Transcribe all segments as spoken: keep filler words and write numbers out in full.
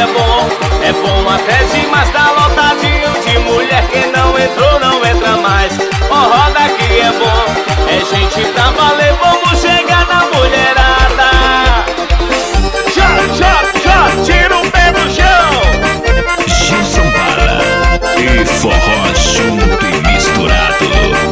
é bom, é bom até demais, tá lotadinho de mulher. Quem não entrou não entra mais. Forró daqui é bom, é gente pra valer. Vamos chegar na mulherada. Chá, chá, chá, tira o pé do chão. Gilson Bala e forró junto e misturado.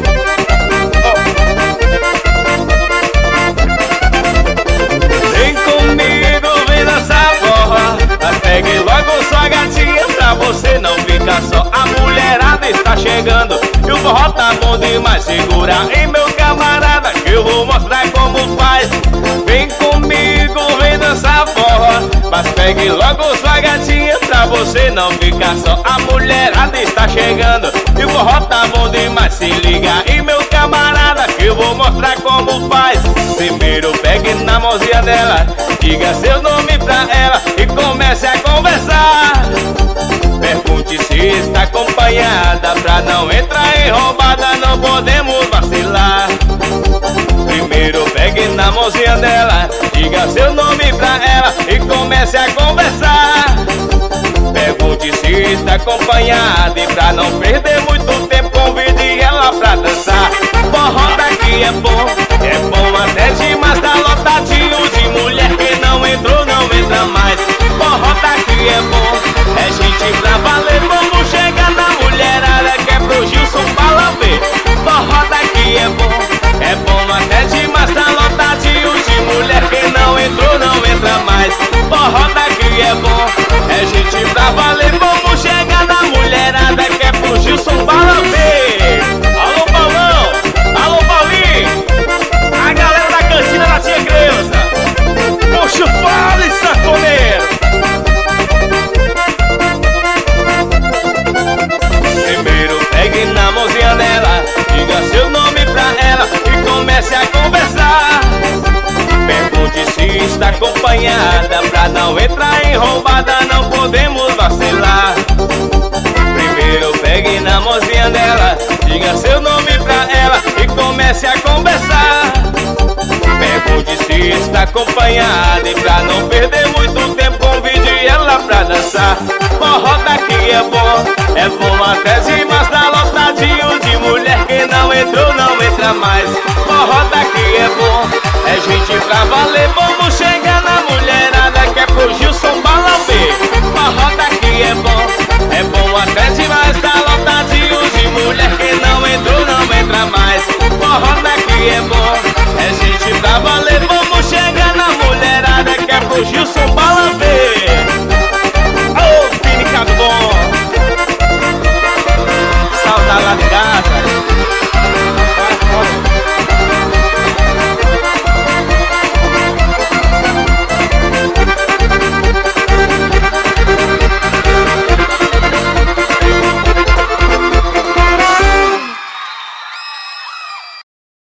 Vem comigo, vem dançar forró. Mas pegue logo sua gatinha pra você não ficar só. A mulherada está chegando e o forró tá bom demais. Segura aí, meu camarada, que eu vou mostrar como faz. Vem comigo, vem dançar forró. Mas pegue logo sua gatinha pra você não ficar só. A mulherada está chegando e o forró tá bom demais. Se liga aí, meu camarada, que eu vou mostrar como faz. Primeiro pegue na mãozinha dela, diga seu nome pra ela e comece a conversar. Pergunte se está acompanhada, pra não entrar em roubada, não podemos vacilar. Primeiro pegue na mãozinha dela, diga seu nome pra ela e comece a conversar. Pergunte se está acompanhada e pra não perder muito tempo, convide ela pra dançar. Forró daqui é bom, é bom até demais, tá lotadinho de mulher. Quem não entrou não entra mais. Forró daqui é bom, é gente pra valer. Vamos chegar na mulherada, que é pro Gilson Bala ver. Forró daqui é bom, é bom até demais, tá lotadinho de mulher. Quem não entrou não entra mais. Forró daqui é bom, é gente pra valer. Vamos chegar na mulherada, que é pro Gilson Bala ver. Alô Paulão, alô Paulinho, a galera da cantina da tia Creuza. Puxa o fale, sanfoneiro. Primeiro pegue na mãozinha dela, diga seu nome pra ela e comece a conversar. Pergunte se está acompanhada, pra não entrar em roubada, não podemos vacilar. Primeiro pegue na mãozinha dela, diga seu nome pra ela e comece a conversar. Pergunte se está acompanhada e pra não perder muito tempo, convide ela pra dançar. Forró daqui é bom, é bom até demais, tá lotadinho de mulher. Quem não entrou não entra mais. Forró daqui é bom, é gente pra valer. Vamos chegar na mulherada, que é pro Gilson Bala ver. Forró daqui é bom, é bom até demais, tá lotadinho de mulher. Quem não entrou não entra mais. Forró daqui é bom,